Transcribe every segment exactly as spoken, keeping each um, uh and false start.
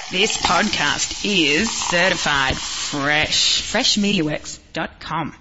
This podcast is certified fresh. fresh media works dot com.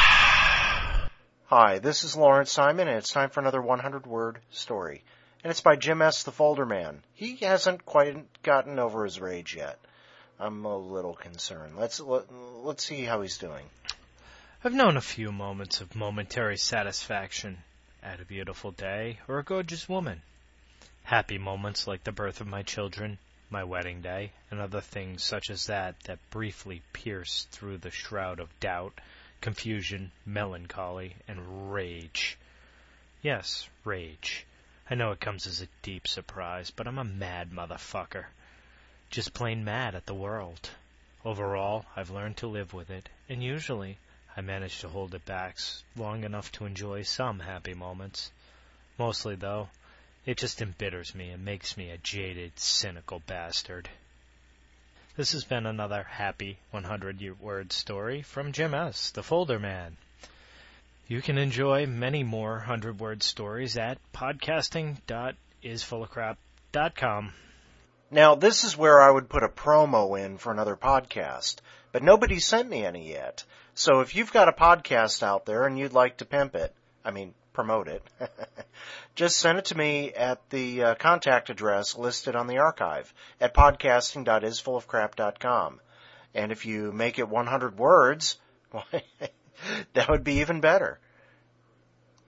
Hi, this is Lawrence Simon, and it's time for another one hundred word story. And it's by Jim S. the Folder Man. He hasn't quite gotten over his rage yet. I'm a little concerned. Let's let, let's see how he's doing. I've known a few moments of momentary satisfaction at a beautiful day or a gorgeous woman. Happy moments like the birth of my children, my wedding day, and other things such as that that briefly pierce through the shroud of doubt, confusion, melancholy, and rage. Yes, rage. I know it comes as a deep surprise, but I'm a mad motherfucker. Just plain mad at the world. Overall, I've learned to live with it, and usually I manage to hold it back long enough to enjoy some happy moments. Mostly, though, it just embitters me and makes me a jaded, cynical bastard. This has been another happy one hundred word story from Jim S., the Folder Man. You can enjoy many more one hundred word stories at podcasting dot is full of crap dot com. Now, this is where I would put a promo in for another podcast, but nobody sent me any yet. So if you've got a podcast out there and you'd like to pimp it, I mean, promote it, just send it to me at the uh, contact address listed on the archive at podcasting dot is full of crap dot com. And if you make it one hundred words, why, that would be even better.